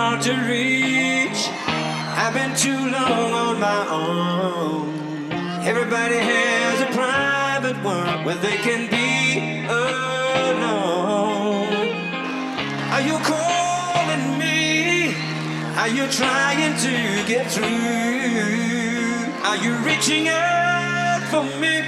hard to reach. I've been too long on my own. Everybody has a private world where they can be alone. Are you calling me? Are you trying to get through? Are you reaching out for me?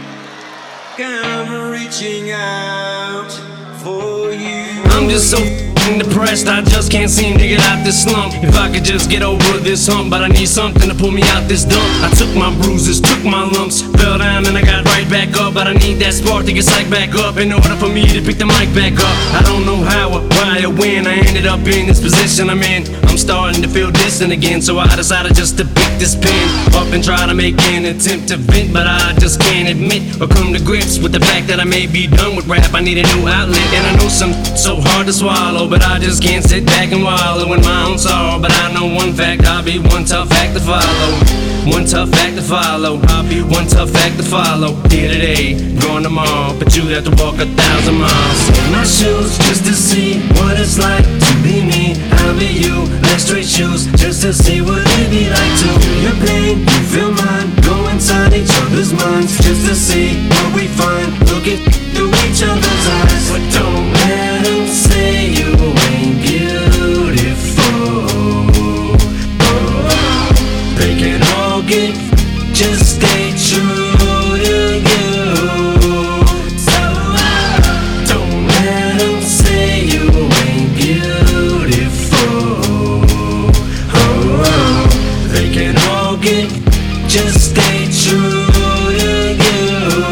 I'm reaching out for you. I'm just so depressed, I just can't seem to get out this slump. If I could just get over this hump, but I need something to pull me out this dump. I took my bruises, took my lumps, fell down and I got right back up. But I need that spark to get psyched back up in order for me to pick the mic back up. I don't know how or why or when I ended up in this position I'm in. I'm starting to feel distant again, so I decided just to pick this pen up and try to make an attempt to vent. But I just can't admit or come to grips with the fact that I may be done with rap. I need a new outlet, and I know some so hard to swallow, but I just can't sit back and wallow in my own sorrow. But I know one fact, I'll be one tough act to follow. One tough act to follow. I'll be one tough act to follow. Here today, gone tomorrow, but you'd have to walk 1,000 miles in my shoes just to see what it's like to be me. I'll be you, let's trade shoes just to see what it'd be like to feel your pain, you feel mine. Go inside each other's minds just to see what we find. Look at through each other's eyes, but don't let them say you ain't beautiful. They can all get, just stay true to you. So don't let them say you ain't beautiful. They can all get, just stay true to you.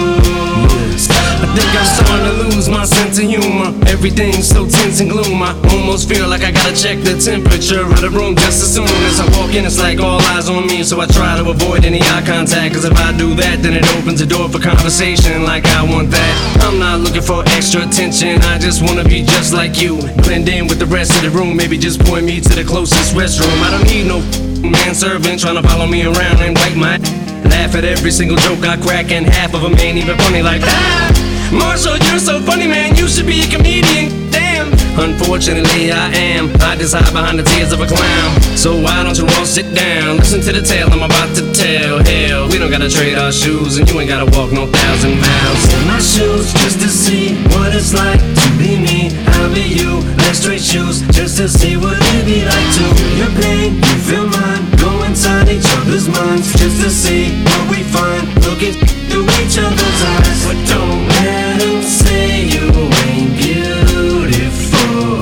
I think I'm starting to lose my sense of humor. Everything's so tense and gloom. I almost feel like I gotta check the temperature of the room just as soon as I walk in. It's like all eyes on me, so I try to avoid any eye contact. Cause if I do that, then it opens the door for conversation like I want that. I'm not looking for extra attention, I just wanna be just like you. Blend in with the rest of the room, maybe just point me to the closest restroom. I don't need no manservant trying to follow me around and wipe my laugh at every single joke I crack, and half of them ain't even funny like that. Marshall, you're so funny, man, you should be a comedian, damn. Unfortunately I am, I just hide behind the tears of a clown. So why don't you all sit down, listen to the tale I'm about to tell. Hell, we don't gotta trade our shoes, and you ain't gotta walk no 1,000 miles in my shoes just to see what it's like to be me. I'll be you, let's trade shoes just to see what it'd be like to feel your pain, you feel mine. Go inside each other's minds just to see what we find. Look at through each other's eyes, but don't let them say you ain't beautiful.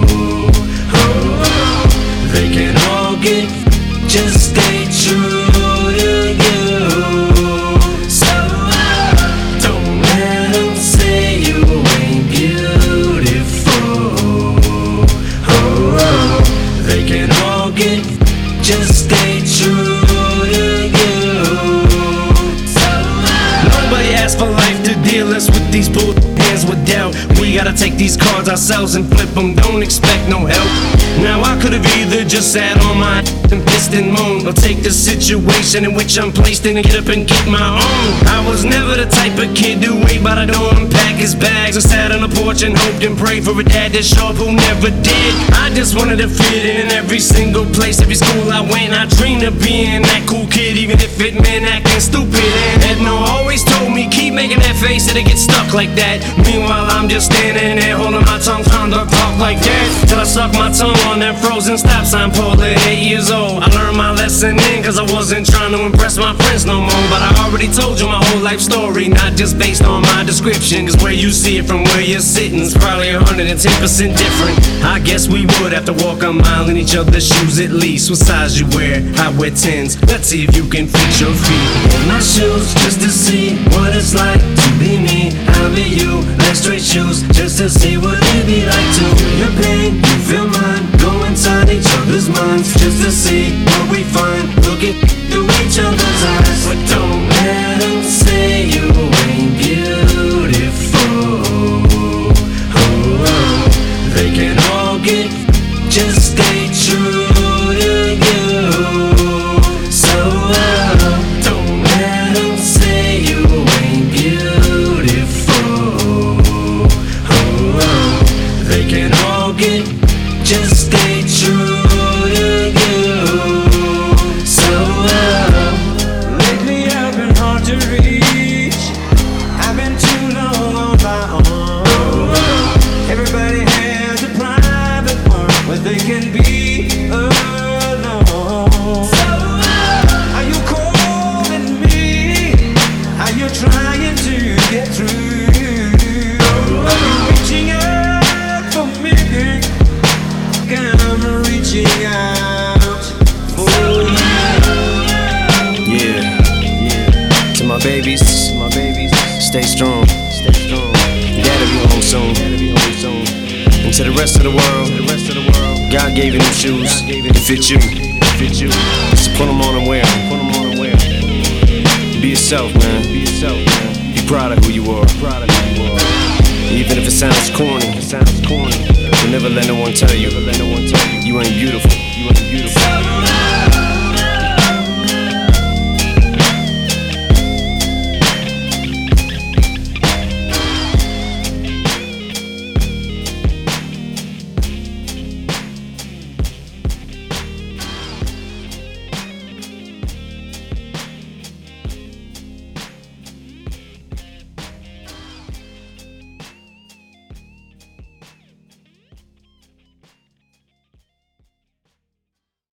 They can all get, just stay true to you. So don't let them say you ain't beautiful. They can all get, just stay true to you. Nobody asked for life to deal us with these bull hands with doubt. We gotta take these cards ourselves and flip them, don't expect no help. Now I could've either just sat on my and pissed and moaned, or take the situation in which I'm placed in and get up and get my own. I was never the type of kid to wait by the door and pack his bags, or sat on the porch and hoped and prayed for a dad to show up who never did. I just wanted to fit in every single place, every school I went. I dreamed of being that cool kid, even if it meant acting stupid. And Edna always told me, keep making that face, it'll get stuck like that. Meanwhile I'm just standing there holding my tongue, trying to talk like that, till I suck my tongue on that frozen stop sign pole at 8 years old. I learned my lesson then, cause I wasn't trying to impress my friends no more. But I already told you my whole life story, not just based on my description. Cause where you see it from where you're sitting is probably 110% different. I guess we would have to walk a mile in each other's shoes at least. What size you wear? I wear 10s. Let's see if you can fit your feet in my shoes just to see what it's like to be me. I'll be you, let's trade shoes just to see what it'd be like to feel your pain, you feel mine. Go inside each other's minds just to see what we find. Look at through each other's eyes, but don't let them say you ain't beautiful. They can all get, just stay true to you. So don't let them say you ain't beautiful. They can all get, just stay true. Stay strong. Stay strong. Gotta be home soon. And to the rest of the world, God gave you them shoes to fit you. So put them on and wear 'em. Be yourself, man. Be proud of who you are. Even if it sounds corny, but never let no one tell you you ain't beautiful.